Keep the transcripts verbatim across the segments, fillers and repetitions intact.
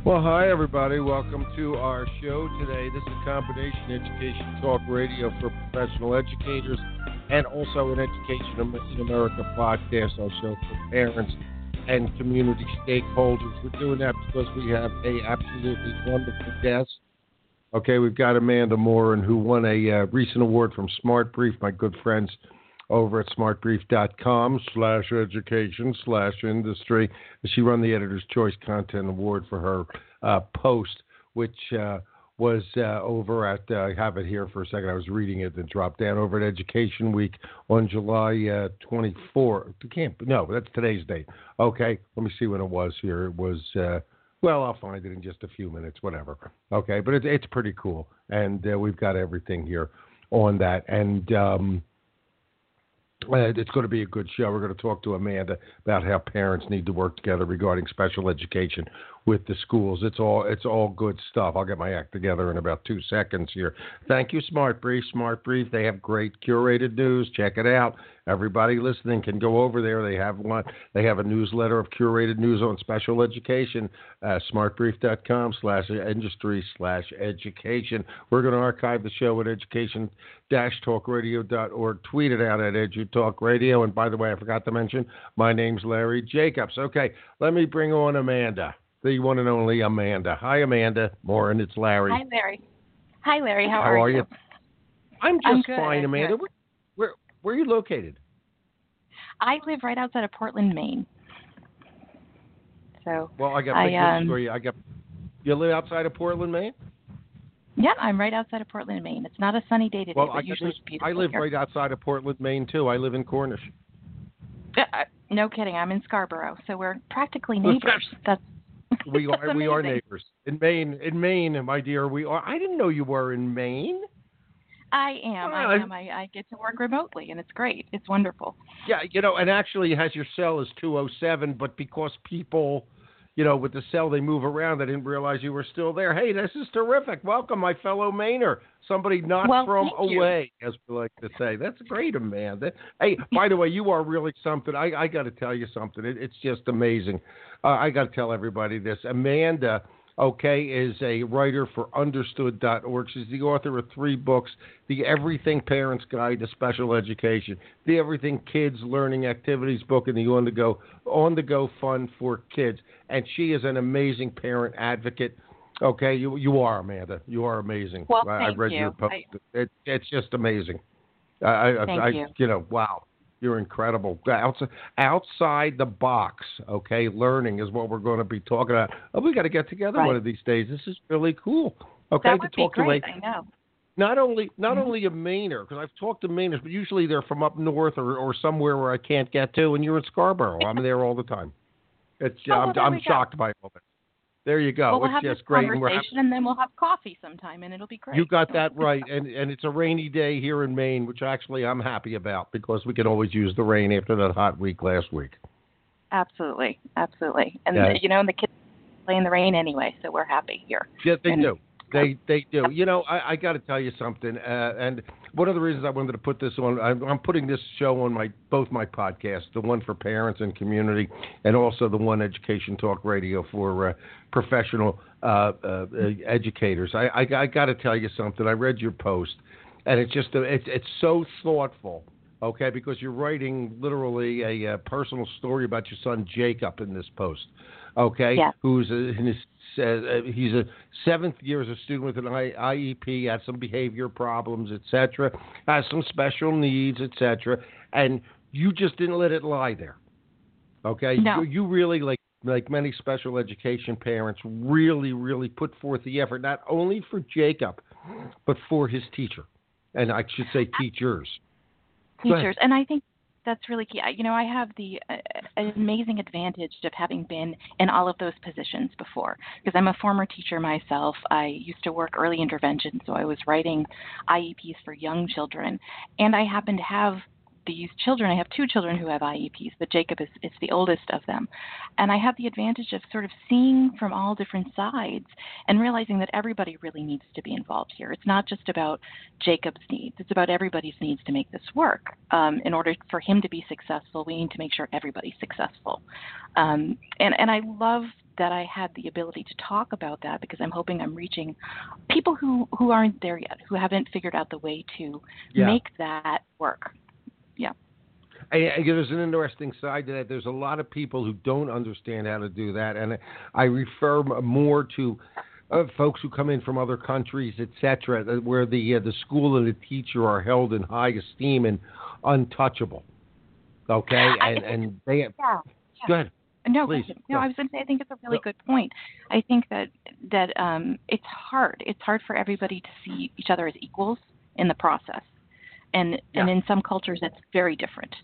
Well, hi, everybody. Welcome to our show today. This is a combination education talk radio for professional educators and also an Education in America podcast, our show for parents and community stakeholders. We're doing that because we have a absolutely wonderful guest. Okay, we've got Amanda Morin, who won a uh, recent award from SmartBrief, my good friends over at smartbrief.com slash education slash industry. She won the Editor's Choice Content Award for her uh, post, which uh, was uh, over at, uh, I have it here for a second, I was reading it, then dropped down over at Education Week on July uh, twenty-fourth. Can't, no, that's today's date. Okay, let me see when it was here. It was, uh, well, I'll find it in just a few minutes, whatever. Okay, but it, it's pretty cool, and uh, we've got everything here on that, and um, Uh, it's going to be a good show. We're going to talk to Amanda about how parents need to work together regarding special education with the schools. It's all it's all good stuff. I'll get my act together in about two seconds here. Thank you, SmartBrief. SmartBrief, they have great curated news. Check it out. Everybody listening can go over there. They have one. They have a newsletter of curated news on special education. Uh, smartbrief.com slash industry slash education. We're going to archive the show at education dash talk radio dot org. Tweet it out at EduTalkRadio. And by the way, I forgot to mention, my name's Larry Jacobs. Okay, let me bring on Amanda, the one and only Amanda. Hi, Amanda Morin. It's Larry. Hi, Larry. Hi, Larry. How, How are, are you? you? I'm just I'm good, fine, I'm Amanda. good. Where, where where are you located? I live right outside of Portland, Maine. So Well, I got I, big news um, for you. I got. You live outside of Portland, Maine? yeah, I'm right outside of Portland, Maine. It's not a sunny day today, Well, but I, usually it's beautiful I live here. right outside of Portland, Maine, too. I live in Cornish. Uh, uh, no kidding. I'm in Scarborough, so we're practically neighbors. That's We are that's we are amazing. neighbors in Maine. In Maine, my dear, we are. I didn't know you were in Maine. I am. Well, I am. I, I get to work remotely, and it's great. It's wonderful. Yeah, you know, and actually, it has your cell as two oh seven, but because people, you know, with the cell they move around, I didn't realize you were still there. Hey, this is terrific. Welcome, my fellow Mainer. Somebody not Well, from thank you. away, as we like to say. That's great, Amanda. Hey, by the way, you are really something. I, I got to tell you something. It, it's just amazing. Uh, I got to tell everybody this. Amanda, okay, is a writer for understood dot org. She's the author of three books: The Everything Parents Guide to Special Education, The Everything Kids Learning Activities book, and the On the Go On the Go Fun for Kids. And she is an amazing parent advocate. Okay, you you are, Amanda. You are amazing. Well, I, I thank read you. your post. I, It, it's just amazing. I, I, Thank I, you. You know, wow. You're incredible. Outside, outside the box, okay? Learning is what we're going to be talking about. Oh, we got to get together Right. one of these days. This is really cool. Okay, that to would talk be great. to a, I know. not only not Mhm. only a Mainer, because I've talked to Mainers, but usually they're from up north or, or somewhere where I can't get to. And you're in Scarborough. I'm there all the time. It's Oh, well, I'm, there I'm we go. shocked by all this. There you go. Well, we'll it's have just this great. And we're conversation, having, and then we'll have coffee sometime, and it'll be great. you got that right, and and it's a rainy day here in Maine, which actually I'm happy about because we can always use the rain after that hot week last week. Absolutely, absolutely. And Yeah. you know, and the kids play in the rain anyway, so we're happy here. Yeah, they And- do. They they do. You know, I, I got to tell you something. Uh, and one of the reasons I wanted to put this on, I'm, I'm putting this show on my both my podcasts, the one for parents and community, and also the one Education Talk Radio for uh, professional uh, uh, educators. I, I, I got to tell you something. I read your post, and it's just a, it's it's so thoughtful. Okay, because you're writing literally a, a personal story about your son Jacob in this post. Okay, Yeah. who's a, in his uh, he's a seventh year as a student with an I E P, has some behavior problems, et cetera, has some special needs, et cetera, and you just didn't let it lie there. Okay, No. you, you really like like many special education parents really really put forth the effort not only for Jacob, but for his teacher, and I should say teachers. Go ahead. teachers. And I think that's really key. I- You know, I have the uh, amazing advantage of having been in all of those positions before because I'm a former teacher myself. I used to work early intervention, so I was writing I E Ps for young children, and I happen to have these children, I have two children who have I E Ps, but Jacob is, is the oldest of them. And I have the advantage of sort of seeing from all different sides and realizing that everybody really needs to be involved here. It's not just about Jacob's needs. It's about everybody's needs to make this work. Um, in order for him to be successful, we need to make sure everybody's successful. Um, and, and I love that I had the ability to talk about that because I'm hoping I'm reaching people who, who aren't there yet, who haven't figured out the way to yeah. make that work. Yeah. I, I, there's an interesting side to that. There's a lot of people who don't understand how to do that, and I refer more to uh, folks who come in from other countries, et cetera, where the uh, the school and the teacher are held in high esteem and untouchable. Okay, and and they have, yeah. Go ahead. No, Please. no, I was going to say I think it's a really no. good point. I think that that um, it's hard. It's hard for everybody to see each other as equals in the process, and yeah. and in some cultures that's very different.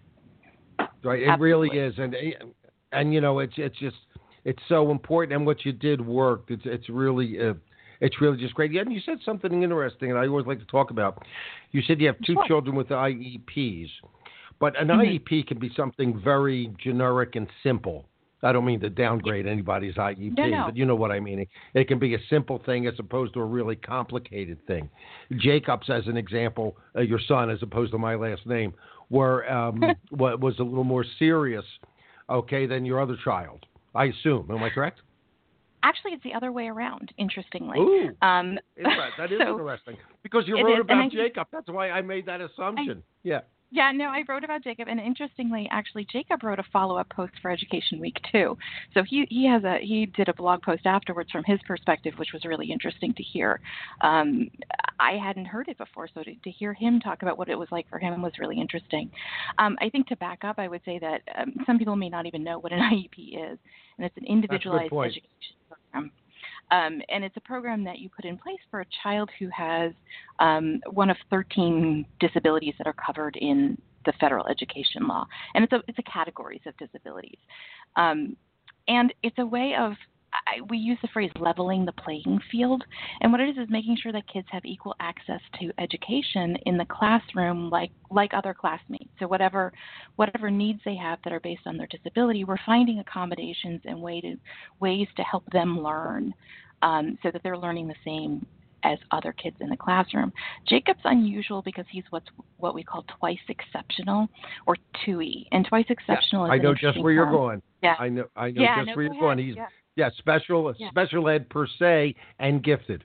Right, it Absolutely. really is, and and you know it's it's just it's so important, and what you did worked. It's it's really uh, it's really just great. Yeah, and you said something interesting, and I always like to talk about. You said you have two sure. children with I E Ps. But an mm-hmm. I E P can be something very generic and simple. I don't mean to downgrade anybody's I E P, no, no. but you know what I mean. It can be a simple thing as opposed to a really complicated thing. Jacob's, as an example, uh, your son, as opposed to my last name, were um, what was a little more serious, okay, than your other child, I assume. Am I correct? Actually, it's the other way around, interestingly. Ooh, um, that is so interesting. Because you wrote is, about I, Jacob. That's why I made that assumption. I, yeah. Yeah, no, I wrote about Jacob, and interestingly, actually, Jacob wrote a follow-up post for Education Week too. So he he has a he did a blog post afterwards from his perspective, which was really interesting to hear. Um, I hadn't heard it before, so to, to hear him talk about what it was like for him was really interesting. Um, I think to back up, I would say that um, some people may not even know what an I E P is, and it's an individualized education program. Um, and it's a program that you put in place for a child who has um, one of thirteen disabilities that are covered in the federal education law. And it's a, it's a categories of disabilities. Um, and it's a way of, I, we use the phrase leveling the playing field. And what it is is making sure that kids have equal access to education in the classroom like like other classmates. So whatever whatever needs they have that are based on their disability, we're finding accommodations and way to, ways to help them learn um, so that they're learning the same as other kids in the classroom. Jacob's unusual because he's what's what we call twice exceptional, or two E. And twice exceptional yeah, is I know just where term. you're going. Yeah. I know I know yeah, just no, where you're ahead. going. He's yeah. Yeah, special yeah. special ed per se and gifted.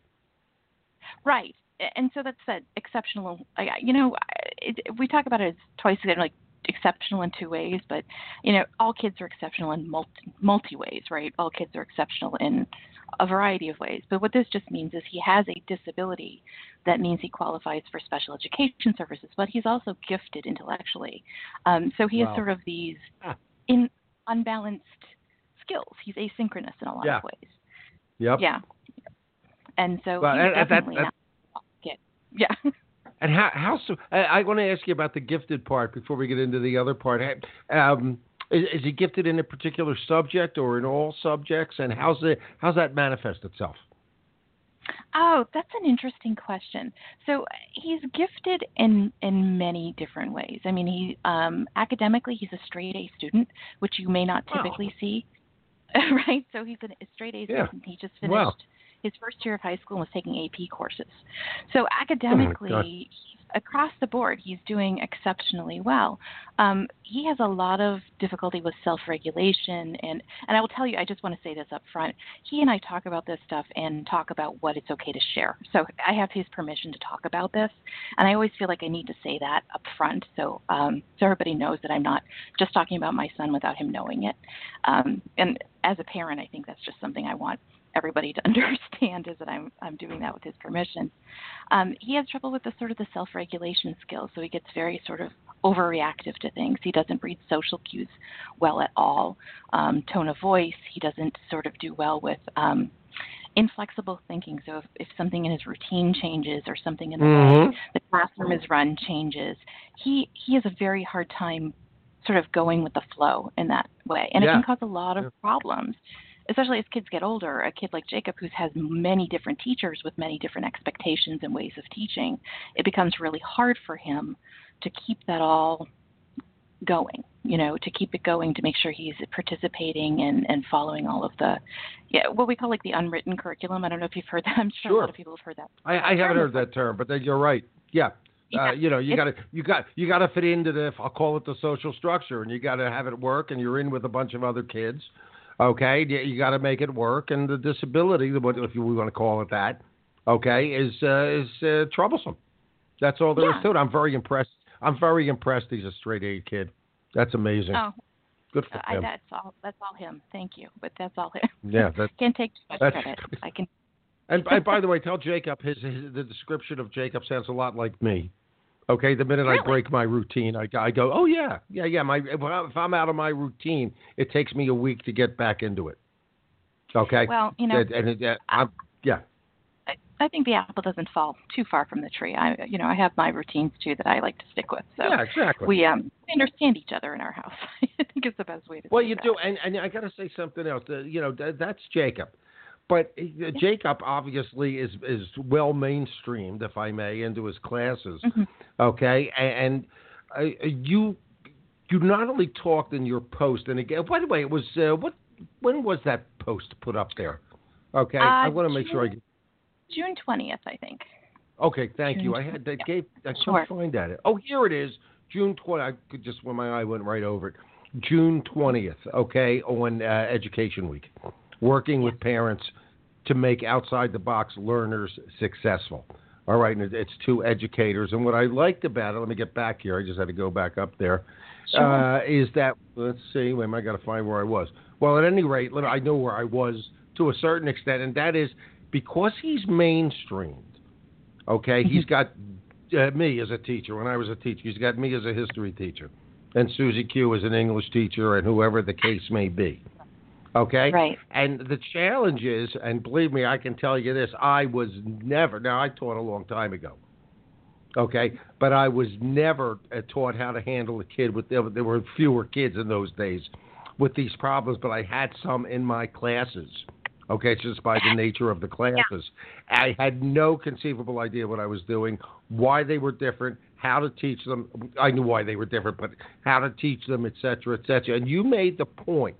Right, and so that's that exceptional. You know, it, we talk about it as twice like exceptional in two ways, but you know, all kids are exceptional in multi, multi ways, right? All kids are exceptional in a variety of ways. But what this just means is he has a disability that means he qualifies for special education services, but he's also gifted intellectually. Um, so he wow. has sort of these in unbalanced skills. He's asynchronous in a lot yeah. of ways. Yep. Yeah. And so well, he's and, definitely that, that, not get. Yeah. And how how so? I, I want to ask you about the gifted part before we get into the other part. Um, is, is he gifted in a particular subject or in all subjects? And how's it how's that manifest itself? Oh, that's an interesting question. So he's gifted in, in many different ways. I mean, he um, academically, he's a straight A student, which you may not typically oh. see, right? So he's a straight A yeah. student. He just finished wow. his first year of high school and was taking A P courses. So academically, oh he's, across the board, he's doing exceptionally well. Um, he has a lot of difficulty with self-regulation, and, and I will tell you, I just want to say this up front. He and I talk about this stuff and talk about what it's okay to share. So I have his permission to talk about this, and I always feel like I need to say that up front so, um, so everybody knows that I'm not just talking about my son without him knowing it. Um, and as a parent, I think that's just something I want everybody to understand, is that I'm I'm doing that with his permission. Um, he has trouble with the sort of the self-regulation skills, so he gets very sort of overreactive to things. He doesn't read social cues well at all. Um, tone of voice, he doesn't sort of do well with um, inflexible thinking. So if, if something in his routine changes or something in the mm-hmm. way the classroom is run changes, he he has a very hard time sort of going with the flow in that way, and yeah. it can cause a lot of yeah. problems. Especially as kids get older, a kid like Jacob who has many different teachers with many different expectations and ways of teaching, it becomes really hard for him to keep that all going, you know, to keep it going, to make sure he's participating and, and following all of the, yeah, what we call like the unwritten curriculum. I don't know if you've heard that. I'm sure, sure. a lot of people have heard that. I, I haven't heard that term, but then you're right. Yeah. Yeah, uh, you know, you got to you got you got to fit into the, I'll call it the social structure, and you got to have it work, and you're in with a bunch of other kids. Okay, you, you got to make it work, and the disability, if you, we want to call it that, okay, is uh, is uh, troublesome. That's all there yeah. is to it. I'm very impressed. I'm very impressed. He's a straight A kid. That's amazing. Oh, good for I, him. That's all. That's all him. Thank you, but that's all him. Yeah, that can't take too much that's, credit. I can. and, and by the way, tell Jacob his, his the description of Jacob sounds a lot like me. Okay, the minute really? I break my routine, I, I go, oh yeah, yeah, yeah. My if I'm out of my routine, it takes me a week to get back into it. Okay. Well, you know, and, and it, I'm, yeah. I, I think the apple doesn't fall too far from the tree. I, you know, I have my routines too that I like to stick with. So yeah, exactly. We um we understand each other in our house. I think it's the best way to. Well, do you that. do, and, and I got to say something else. Uh, you know, that, that's Jacob. But uh, yeah. Jacob obviously is is well mainstreamed, if I may, into his classes. Mm-hmm. Okay, and, and uh, you you not only talked in your post, and again, by the way, it was uh, what when was that post put up there? Okay, uh, I want to make June, sure I get June twentieth, I think. Okay, thank June you. I had that yeah. gave I sure. couldn't find that. Oh, here it is, June twentieth. I could just when my eye went right over it. June twentieth. Okay, on uh, Education Week, working yeah. with parents to make outside-the-box learners successful. All right, and it's two educators. And what I liked about it, let me get back here. I just had to go back up there. Sure. Uh, is that, let's see, wait, I got to find where I was. Well, at any rate, I know where I was to a certain extent, and that is because he's mainstreamed, okay, he's got uh, me as a teacher. When I was a teacher, he's got me as a history teacher, and Susie Q as an English teacher, and whoever the case may be. Okay? Right. And the challenge is, and believe me, I can tell you this, I was never, now I taught a long time ago, okay, but I was never uh, taught how to handle a kid with, there were fewer kids in those days with these problems, but I had some in my classes, okay, just by the nature of the classes. Yeah. I had no conceivable idea what I was doing, why they were different, how to teach them. I knew why they were different, but how to teach them, et cetera, et cetera. And you made the point,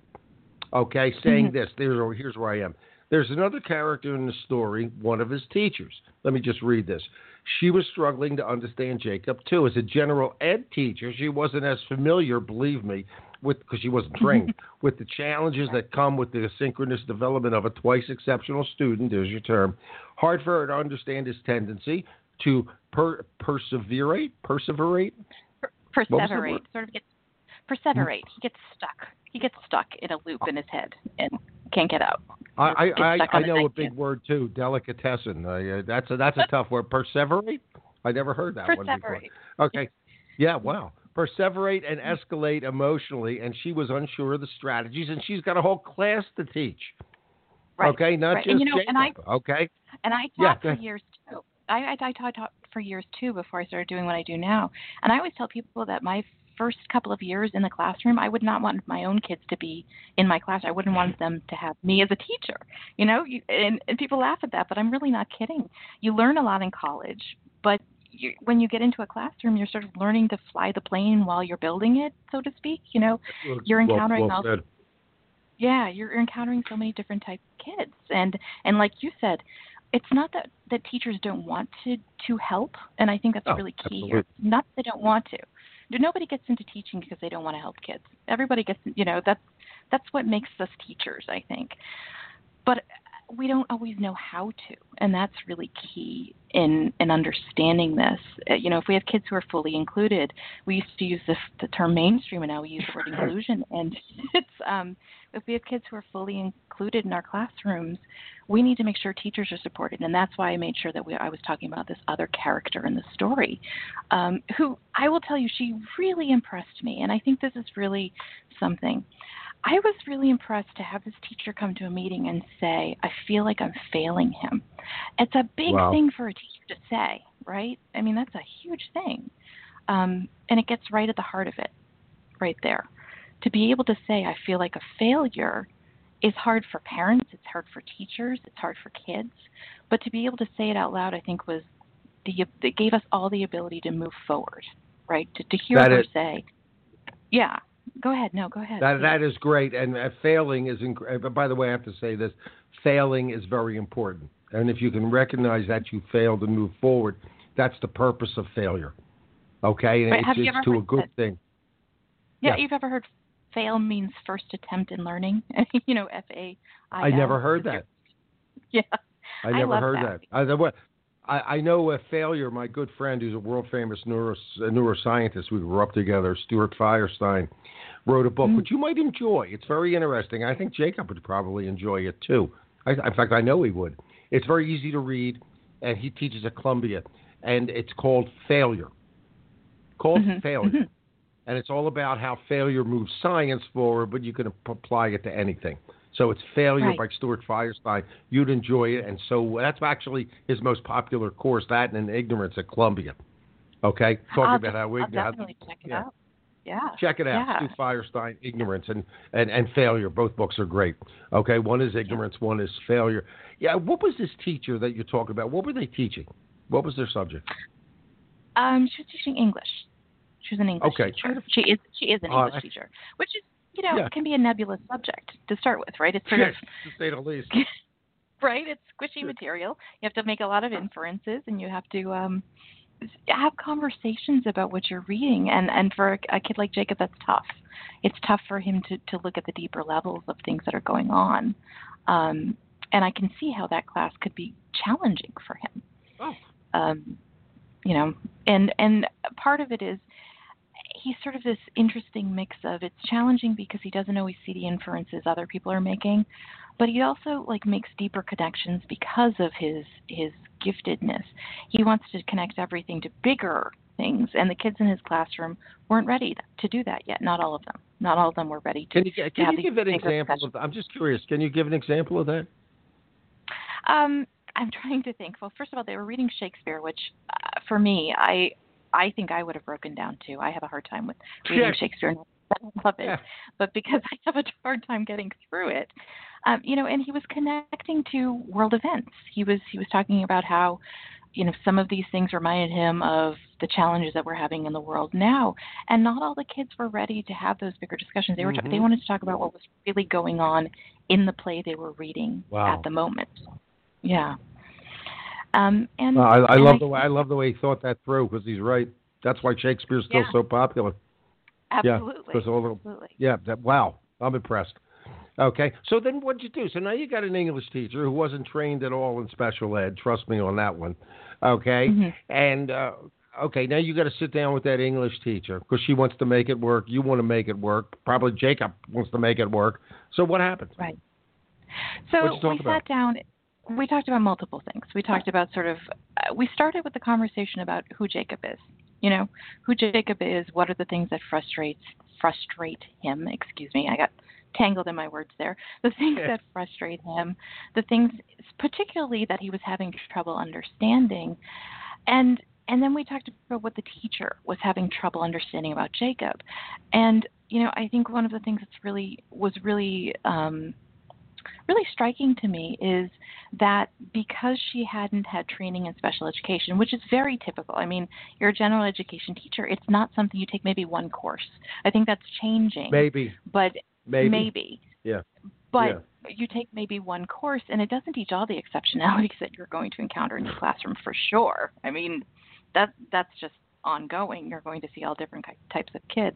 okay, saying mm-hmm. this. There's, here's where I am. There's another character in the story, one of his teachers. Let me just read this. She was struggling to understand Jacob, too. As a general ed teacher, she wasn't as familiar, believe me, with because she wasn't trained, with the challenges that come with the asynchronous development of a twice exceptional student, there's your term. Hard for her to understand his tendency to per, perseverate, perseverate? Per, perseverate, sort of gets, perseverate. Mm-hmm. He gets stuck. He gets stuck in a loop in his head and can't get out. I I, I, I know a big kid. word too, delicatessen. Uh, that's a that's a tough word. Perseverate? I never heard that one before. Okay. Yeah. Wow. Perseverate and escalate emotionally, and she was unsure of the strategies, and she's got a whole class to teach. Right. Okay, not right. just and, you know, Jacob. And I, okay. And I taught yeah, for years too. I, I, I taught, taught for years too before I started doing what I do now. And I always tell people that my first couple of years in the classroom, I would not want my own kids to be in my class. I wouldn't want them to have me as a teacher, you know, you, and, and people laugh at that, but I'm really not kidding. You learn a lot in college, but you, when you get into a classroom, you're sort of learning to fly the plane while you're building it, so to speak. You know, you're encountering well, well all, yeah, you're encountering so many different types of kids. And, and like you said, it's not that, that teachers don't want to, to help, and I think that's oh, really key absolutely. here. Not that they don't want to. Nobody gets into teaching because they don't want to help kids. Everybody gets, you know, that's that's what makes us teachers, I think. But we don't always know how to, and that's really key in in understanding this. You know, if we have kids who are fully included, we used to use the, the term mainstream, and now we use the word inclusion. And it's um, if we have kids who are fully included in our classrooms, we need to make sure teachers are supported, and that's why I made sure that we, I was talking about this other character in the story, um, who I will tell you, she really impressed me, and I think this is really something. I was really impressed to have this teacher come to a meeting and say, I feel like I'm failing him. It's a big wow. thing for a teacher to say, right? I mean, that's a huge thing. Um, and it gets right at the heart of it, right there. To be able to say, I feel like a failure is hard for parents, it's hard for teachers, it's hard for kids. But to be able to say it out loud, I think, was the, it gave us all the ability to move forward. right? To, to hear That her is say, yeah, go ahead. No, go ahead. that please. that is great, and uh, failing is. Inc- uh, by the way, I have to say this: failing is very important, and if you can recognize that you failed and move forward, that's the purpose of failure. Okay, and But it's have you it's ever to heard a good that? thing. Yeah, Yes, you've ever heard fail means first attempt in learning? you know, F A I I L. never heard Is your- that. Yeah, I I never love heard that. that. I, the, what, I, I know a failure. My good friend, who's a world famous neuro, neuroscientist, we grew up together, Stuart Firestein, wrote a book Mm. which you might enjoy. It's very interesting. I think Jacob would probably enjoy it too. I, in fact, I know he would. It's very easy to read, and he teaches at Columbia, and it's called Failure. Called Mm-hmm. Failure. Mm-hmm. And it's all about how failure moves science forward, but you can ap- apply it to anything. So it's Failure Right. by Stuart Firestein. You'd enjoy it, and so that's actually his most popular course, that and Ignorance at Columbia. Okay, talking I'll, about def- how we I'll how, definitely check it yeah, out. Yeah. check it out. Yeah. Stu Firestein, Ignorance and, and and Failure. Both books are great. Okay, one is Ignorance, one is Failure. Yeah, what was this teacher that you're talking about? What were they teaching? What was their subject? Um, she was teaching English. She was an English Okay. teacher. She is she is an Uh, English teacher, which is you know yeah. can be a nebulous subject to start with, right? It's sort Yes, of to say the least. right. It's squishy material. You have to make a lot of inferences, and you have to um, have conversations about what you're reading. And and for a, a kid like Jacob, that's tough. It's tough for him to to look at the deeper levels of things that are going on. Um, and I can see how that class could be challenging for him. Oh. Um, you know, and and part of it is he's sort of this interesting mix of it's challenging because he doesn't always see the inferences other people are making, but he also like makes deeper connections because of his his giftedness. He wants to connect everything to bigger things, and the kids in his classroom weren't ready to do that yet. Not all of them. Not all of them were ready to. Can you to can have you give an bigger example discussions. of? I'm just curious. Can you give an example of that? Um, I'm trying to think. Well, first of all, they were reading Shakespeare, which uh, for me, I I think I would have broken down too. I have a hard time with reading Yeah. Shakespeare, and I love it, Yeah. but because I have a hard time getting through it, um, you know. And he was connecting to world events. He was he was talking about how, you know, some of these things reminded him of the challenges that we're having in the world now, and not all the kids were ready to have those bigger discussions. They were Mm-hmm. they wanted to talk about what was really going on in the play they were reading Wow. at the moment. Yeah. Um, and Well, I, I and love I, the way I love the way he thought that through because he's right. That's why Shakespeare's still Yeah. so popular. Absolutely. Yeah, because all the Absolutely. yeah. That, wow, I'm impressed. Okay, so then what'd you do? So now you got an English teacher who wasn't trained at all in special ed. Trust me on that one. Okay, Mm-hmm. and uh, okay, now you got to sit down with that English teacher because she wants to make it work. You want to make it work. Probably Jacob wants to make it work. So what happened? Right. What'd So you talk we about? sat down. We talked about multiple things. We talked about sort of. Uh, we started with the conversation about who Jacob is. You know, who Jacob is. What are the things that frustrates frustrate him? Excuse me. I got tangled in my words there. The things Yeah. that frustrate him. The things, particularly that he was having trouble understanding, and and then we talked about what the teacher was having trouble understanding about Jacob. And you know, I think one of the things that's really was really um, really striking to me is that because she hadn't had training in special education, which is very typical. I mean, you're a general education teacher. It's not something you take maybe one course. I think that's changing. Maybe. But Maybe. maybe. Yeah. But Yeah. you take maybe one course, and it doesn't teach all the exceptionalities that you're going to encounter in your classroom for sure. I mean, that that's just ongoing. You're going to see all different types of kids.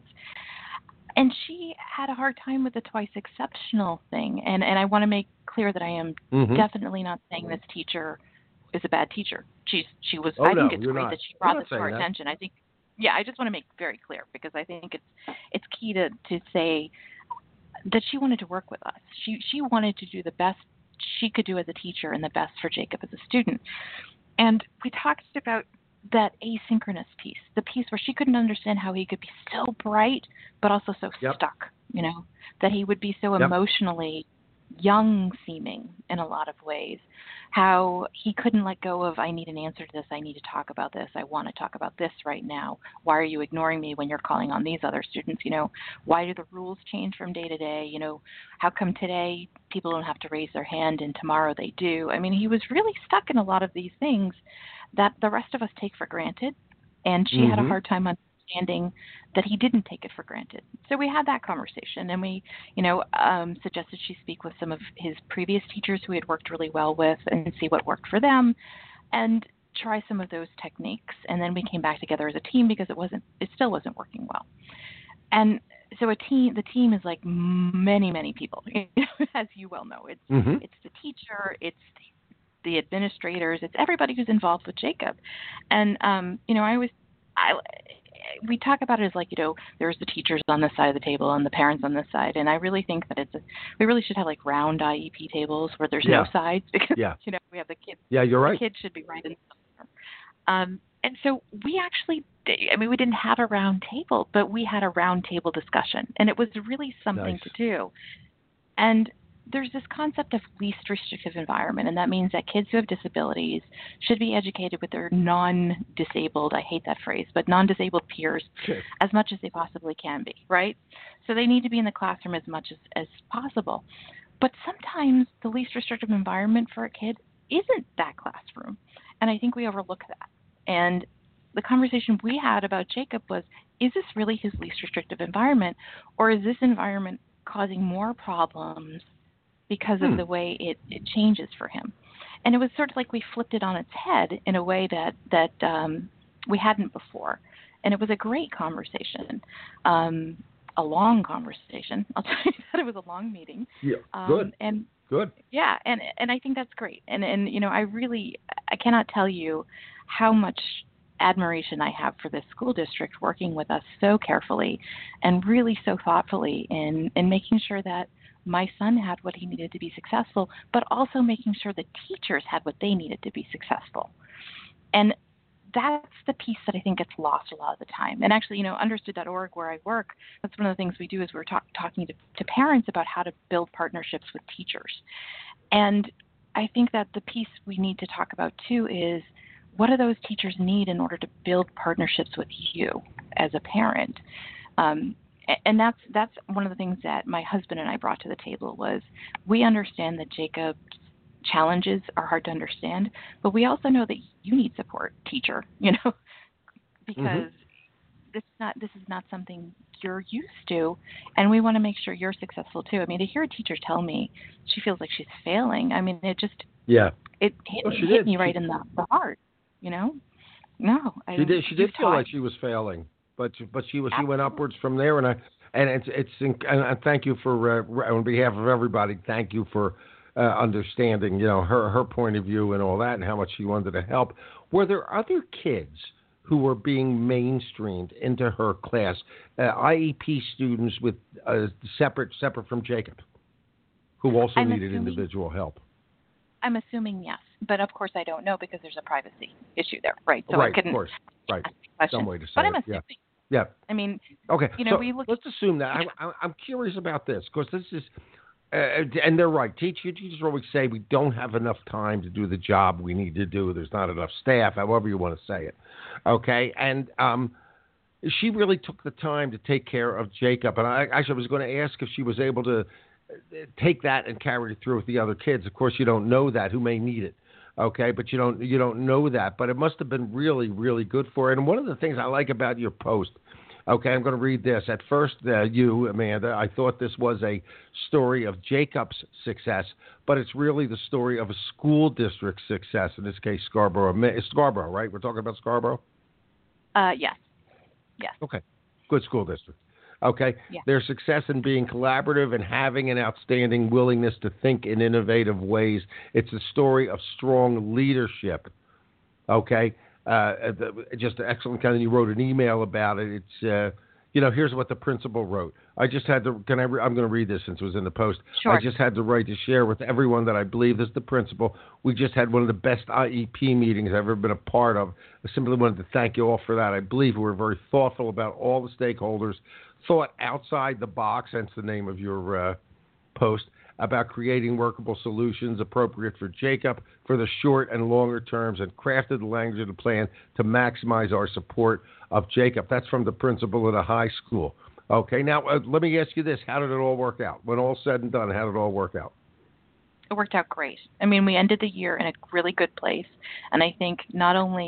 And she had a hard time with the twice exceptional thing. And, and I want to make clear that I am Mm-hmm. definitely not saying this teacher is a bad teacher. She's she was. Oh, I think no, it's you're great not. that she You're brought not this to our saying that. attention. I think, yeah, I just want to make very clear because I think it's it's key to, to say that she wanted to work with us. She she wanted to do the best she could do as a teacher and the best for Jacob as a student. And we talked about that asynchronous piece, the piece where she couldn't understand how he could be so bright but also so Yep. stuck, you know, that he would be so Yep. emotionally young seeming in a lot of ways, how he couldn't let go of, I need an answer to this, I need to talk about this, I want to talk about this right now, why are you ignoring me when you're calling on these other students, you know, why do the rules change from day to day, you know, how come today people don't have to raise their hand and tomorrow they do. I mean, he was really stuck in a lot of these things that the rest of us take for granted, and she Mm-hmm. had a hard time understanding that he didn't take it for granted. So we had that conversation, and we, you know, um, suggested she speak with some of his previous teachers who he had worked really well with and see what worked for them, and try some of those techniques. And then we came back together as a team because it wasn't, it still wasn't working well. And so a team, the team is like many, many people, as you well know. It's mm-hmm. it's the teacher, it's the, the administrators, it's everybody who's involved with Jacob. And um, you know, I always, I, we talk about it as like, you know, there's the teachers on this side of the table and the parents on this side. And I really think that it's a, we really should have like round I E P tables where there's yeah. no sides because yeah. you know, we have the kids. Yeah, you're right. The kids should be right in the center. Um, and so we actually, I mean, we didn't have a round table, but we had a round table discussion, and it was really something nice. to do. And there's this concept of least restrictive environment, and that means that kids who have disabilities should be educated with their non-disabled, I hate that phrase, but non-disabled peers sure. as much as they possibly can be, right? So they need to be in the classroom as much as, as possible. But sometimes the least restrictive environment for a kid isn't that classroom, and I think we overlook that. And the conversation we had about Jacob was, is this really his least restrictive environment, or is this environment causing more problems because of hmm. the way it, it changes for him? And it was sort of like we flipped it on its head in a way that, that um, we hadn't before. And it was a great conversation, um, a long conversation. I'll tell you that it was a long meeting. Yeah, um, good. And Good. Yeah, and and I think that's great. And and you know, I really I cannot tell you how much admiration I have for this school district working with us so carefully and really so thoughtfully in in making sure that my son had what he needed to be successful, but also making sure the teachers had what they needed to be successful. And that's the piece that I think gets lost a lot of the time. And actually, you know, understood dot org, where I work, that's one of the things we do is we're talk, talking to, to parents about how to build partnerships with teachers. And I think that the piece we need to talk about, too, is what do those teachers need in order to build partnerships with you as a parent? Um, and that's that's one of the things that my husband and I brought to the table was we understand that Jacob's challenges are hard to understand, but we also know that you need support, teacher, you know, because mm-hmm. this is not this is not something you're used to, and we want to make sure you're successful too. I mean, to hear a teacher tell me she feels like she's failing, I mean, it just yeah, it hit, well, it hit me right she, in the, the heart, you know. No, I she did. She did feel taught. like she was failing, but but she was Absolutely. she went upwards from there, and I and it's it's and I thank you for uh, on behalf of everybody. Thank you for. Uh, understanding, you know, her her point of view and all that, and how much she wanted to help. Were there other kids who were being mainstreamed into her class, uh, I E P students with uh, separate separate from Jacob, who also I'm needed assuming, individual help? I'm assuming yes, but of course I don't know because there's a privacy issue there, right? So right, I couldn't of course, right. Some way to say but I'm it. assuming. Yeah. yeah. I mean, okay. You know, so we look. Let's assume that. I, I, I'm curious about this because this is. Uh, and they're right. Teachers, teachers always say we don't have enough time to do the job we need to do. There's not enough staff, however you want to say it. Okay? And um, she really took the time to take care of Jacob. And I actually was going to ask if she was able to take that and carry it through with the other kids. Of course, you don't know that, who may need it. Okay? But you don't you don't know that. But it must have been really, really good for her. And one of the things I like about your post, okay, I'm going to read this. At first, uh, you, Amanda, I thought this was a story of Jacob's success, but it's really the story of a school district success, in this case, Scarborough. Scarborough, right? We're talking about Scarborough? Uh, yes. Yes. Okay. Good school district. Okay. Yeah. Their success in being collaborative and having an outstanding willingness to think in innovative ways. It's a story of strong leadership. Okay. Uh, just excellent. Kind of, you wrote an email about it. It's, uh, you know, here's what the principal wrote. I just had to, can I, re- I'm going to read this since it was in the post. Sure. I just had the right to share with everyone that I believe this is the principal. We just had one of the best I E P meetings I've ever been a part of. I simply wanted to thank you all for that. I believe we were very thoughtful about all the stakeholders, thought outside the box, hence the name of your uh, post, about creating workable solutions appropriate for Jacob for the short and longer terms, and crafted the language of the plan to maximize our support of Jacob. That's from the principal at a high school. Okay, now uh, let me ask you this. How did it all work out? When all said and done, how did it all work out? It worked out great. I mean, we ended the year in a really good place. And I think not only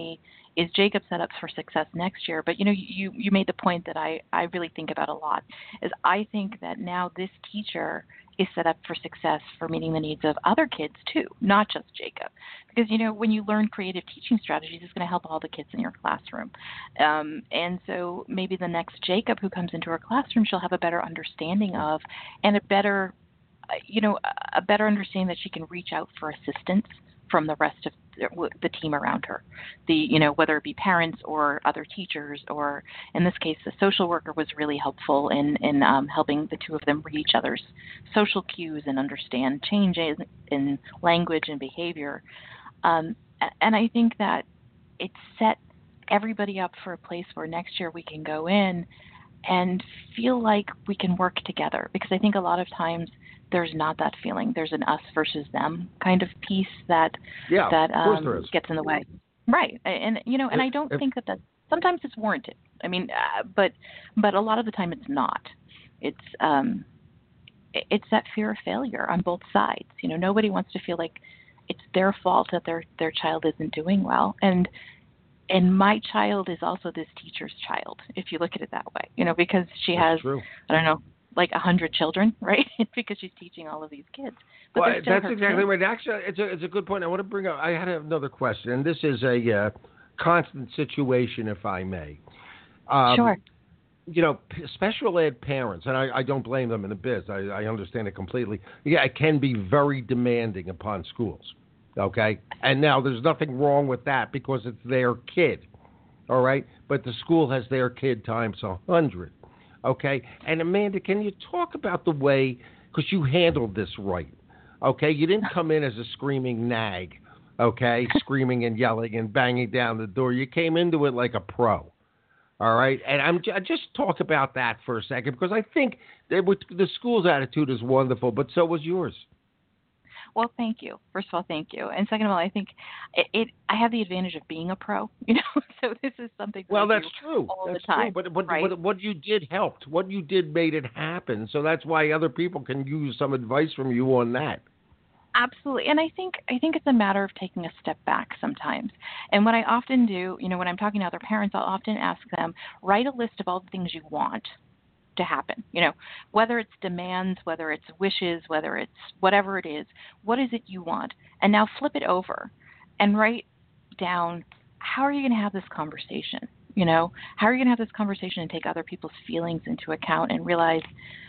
is Jacob set up for success next year? But you know, you you made the point that I I really think about a lot. Is I think that now this teacher is set up for success for meeting the needs of other kids too, not just Jacob. Because you know, when you learn creative teaching strategies, it's going to help all the kids in your classroom. Um, and so maybe the next Jacob who comes into her classroom, she'll have a better understanding of, and a better, uh, you know, a better understanding that she can reach out for assistance from the rest of the team around her, the you know whether it be parents or other teachers, or in this case the social worker was really helpful in in um, helping the two of them read each other's social cues and understand changes in language and behavior. Um, and I think that it set everybody up for a place where next year we can go in and feel like we can work together, because I think a lot of times there's not that feeling. There's an us versus them kind of piece that yeah, that um, gets in the way, right? And you know, and if, I don't if, think that that sometimes it's warranted. I mean, uh, but but a lot of the time it's not. It's um, it's that fear of failure on both sides. You know, nobody wants to feel like it's their fault that their their child isn't doing well, and and my child is also this teacher's child, if you look at it that way. You know, because she that's has true. I don't know, like a hundred children, right? Because she's teaching all of these kids. But well, still that's her exactly kids. right. Actually, it's a it's a good point. I want to bring up. I had another question, and this is a uh, constant situation, if I may. Um, sure. You know, p- special ed parents, and I, I don't blame them in the biz. I, I understand it completely. Yeah, it can be very demanding upon schools. Okay, and now there's nothing wrong with that because it's their kid. All right, but the school has their kid times a hundred. Okay, and Amanda, can you talk about the way, because you handled this right, okay? You didn't come in as a screaming nag, okay, screaming and yelling and banging down the door. You came into it like a pro, all right? And I'm j- just talk about that for a second, because I think that with the school's attitude is wonderful, but so was yours. Well, thank you. First of all, thank you. And second of all, I think it, it I have the advantage of being a pro, you know, so this is something that well, I that's do true. all That's the time. true. But, but, right? but what you did helped. What you did made it happen. So that's why other people can use some advice from you on that. Absolutely. And I think I think it's a matter of taking a step back sometimes. And what I often do, you know, when I'm talking to other parents, I'll often ask them, write a list of all the things you want to happen, you know, whether it's demands, whether it's wishes, whether it's whatever it is, what is it you want? And now flip it over and write down, how are you going to have this conversation? You know, how are you going to have this conversation and take other people's feelings into account and realize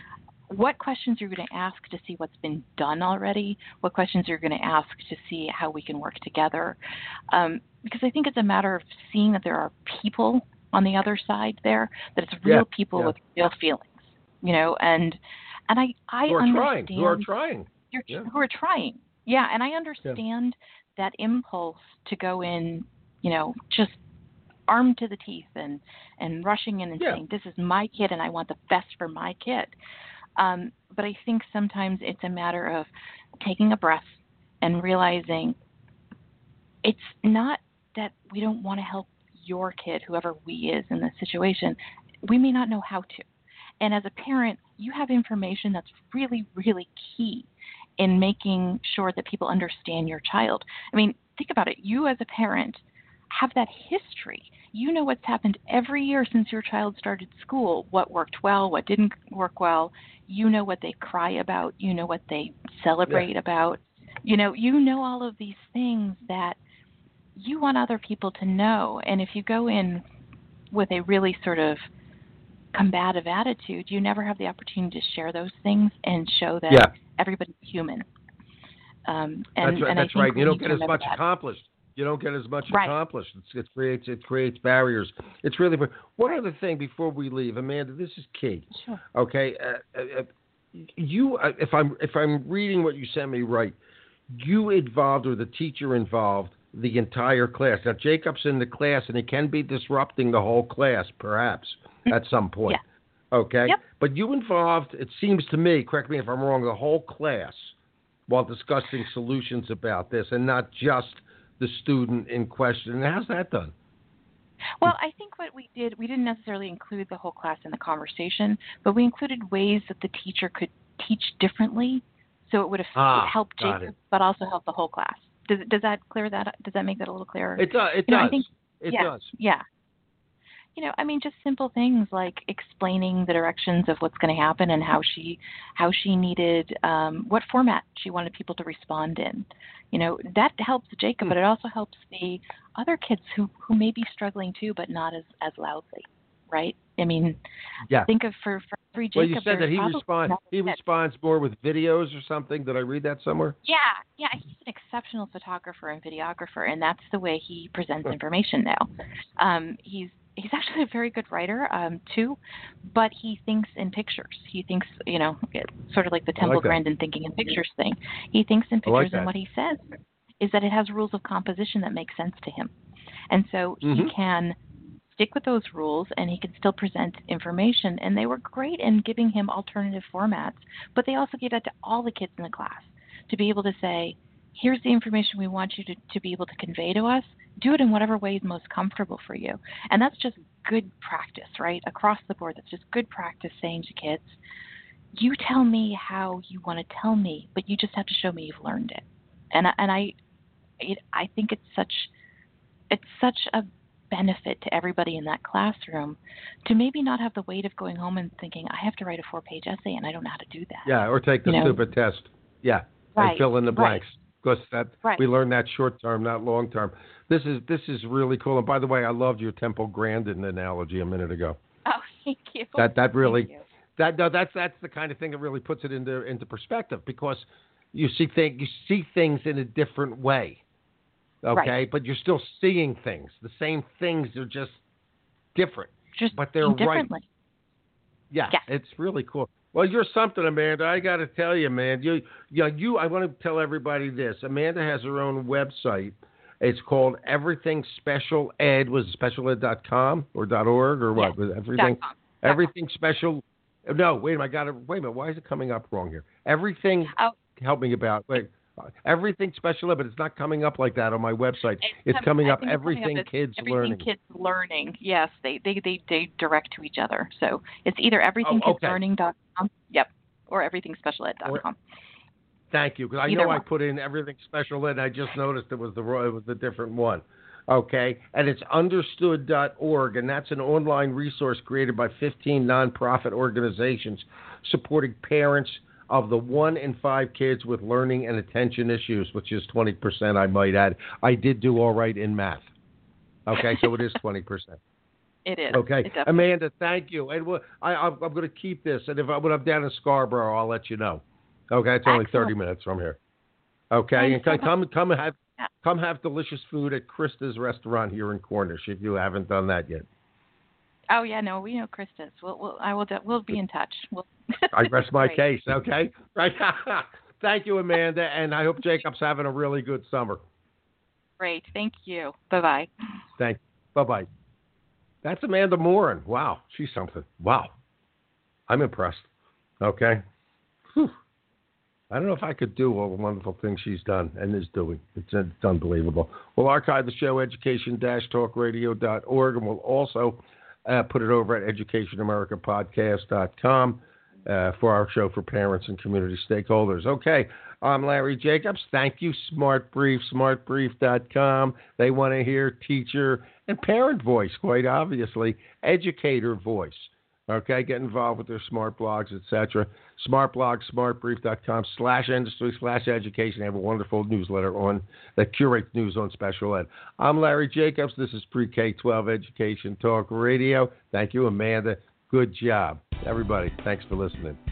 what questions you're going to ask to see what's been done already, what questions you're going to ask to see how we can work together. Um, because I think it's a matter of seeing that there are people on the other side there, that it's real yeah, people yeah. with real feelings, you know, and and I, I who are understand trying, who are trying, you're, yeah. who are trying, yeah, and I understand yeah. that impulse to go in, you know, just armed to the teeth and and rushing in and yeah. saying, this is my kid and I want the best for my kid. Um, but I think sometimes it's a matter of taking a breath and realizing it's not that we don't want to help your kid, whoever we is in this situation. We may not know how to. And as a parent, you have information that's really, really key in making sure that people understand your child. I mean, think about it. You as a parent have that history. You know what's happened every year since your child started school, what worked well, what didn't work well. You know what they cry about. You know what they celebrate yeah. about. You know, you know all of these things that you want other people to know. And if you go in with a really sort of combative attitude, you never have the opportunity to share those things and show that yeah. everybody's human. Um, and, that's right. And that's I think right. You don't get as much that. accomplished. You don't get as much right. accomplished. It's, it creates it creates barriers. It's really one other thing before we leave, Amanda. This is key. Sure. Okay, uh, uh, you uh, if I'm if I'm reading what you sent me right, you involved or the teacher involved the entire class. Now Jacob's in the class and he can be disrupting the whole class, perhaps at some point. Yeah. Okay, yep. But you involved. It seems to me. Correct me if I'm wrong. The whole class while discussing solutions about this, and not just the student in question. And how's that done? Well, I think what we did, we didn't necessarily include the whole class in the conversation, but we included ways that the teacher could teach differently, so it would have ah, helped Jacob, it. but also help the whole class. Does does that clear that? Does that make that a little clearer? It does. It you does. Know, I think, It yes, does. yeah. You know, I mean, just simple things like explaining the directions of what's going to happen and how she, how she needed, um, what format she wanted people to respond in. You know, that helps Jacob, Hmm. but it also helps the other kids who, who may be struggling too, but not as, as loudly, right? I mean, Yeah. think of for, for every Jacob. Well, you said that there's he probably respond another he kid. responds more with videos or something. Did I read that somewhere? Yeah, yeah, he's an exceptional photographer and videographer, and that's the way he presents information now. Um, he's he's actually a very good writer um, too, but he thinks in pictures. He thinks, you know, it's sort of like the I Temple like that. Grandin thinking in pictures thing. He thinks in I like pictures, and that. what he says is that it has rules of composition that make sense to him, and so he Mm-hmm. can stick with those rules and he can still present information. And they were great in giving him alternative formats, but they also gave that to all the kids in the class to be able to say, here's the information we want you to, to be able to convey to us. Do it in whatever way is most comfortable for you. And that's just good practice, right? Across the board, that's just good practice saying to kids, you tell me how you want to tell me, but you just have to show me you've learned it. And, and I, it, I think it's such, it's such a benefit to everybody in that classroom to maybe not have the weight of going home and thinking, I have to write a four-page essay and I don't know how to do that. Yeah, or take the you know? stupid test. Yeah, right, and fill in the blanks. Right. Because that right. we learned that short term, not long term. This is this is really cool. And by the way, I loved your Temple Grandin analogy a minute ago. Oh, thank you. That that really Thank you. that no, that's that's the kind of thing that really puts it into into perspective, because you see thing you see things in a different way. Okay, right. but you're still seeing things. The same things are just different. Just but they're differently. right. Yeah, yes. It's really cool. Well, you're something, Amanda. I got to tell you, man. You, you, you. I want to tell everybody this. Amanda has her own website. It's called Everything Special Ed. Was it special ed dot com or .org or what? Yes. Was everything? .com. Everything Special. No, wait a minute. I got to wait a minute. Why is it coming up wrong here? Everything. Oh. Help me about. Wait. Everything Special Ed, but it's not coming up like that on my website. It's, it's coming up it's Everything coming up Kids everything Learning. Kids Learning. Yes, they, they, they, they direct to each other. So it's either everything Oh, kids okay. learning dot com, yep, or everything special ed dot com. Thank you, because I Either know one. I put in Everything Special Ed, and I just noticed it was the it was the different one. Okay, and it's understood dot org, and that's an online resource created by fifteen nonprofit organizations supporting parents of the one in five kids with learning and attention issues, which is twenty percent, I might add. I did do all right in math. Okay, so it is twenty percent. It is. Okay, It definitely- Amanda, thank you. And we'll, I, I'm, I'm going to keep this, and if I, when I'm down in Scarborough, I'll let you know. Okay, it's only Excellent. thirty minutes from here. Okay, Thanks and so come come have Yeah. come have delicious food at Krista's restaurant here in Cornish if you haven't done that yet. Oh yeah, no, we know Krista's. We'll, we'll, I will. We'll be in touch. We'll I rest my Great. case. Okay, right. Thank you, Amanda, and I hope Jacob's having a really good summer. Great. Thank you. Bye bye. Thank. Bye bye. That's Amanda Morin. Wow, she's something. Wow, I'm impressed. Okay. Whew. I don't know if I could do all the wonderful things she's done and is doing. It's, it's unbelievable. We'll archive the show, education dash talk radio dot org, and we'll also uh, put it over at education america podcast dot com uh, for our show for parents and community stakeholders. Okay, I'm Larry Jacobs. Thank you, SmartBrief, smart brief dot com. They want to hear teacher and parent voice, quite obviously, educator voice. Okay, get involved with their smart blogs, et cetera. Smart blog, smart brief dot com slash industry slash education. They have a wonderful newsletter on that curates news on special ed. I'm Larry Jacobs. This is Pre-K twelve Education Talk Radio. Thank you, Amanda. Good job. Everybody, thanks for listening.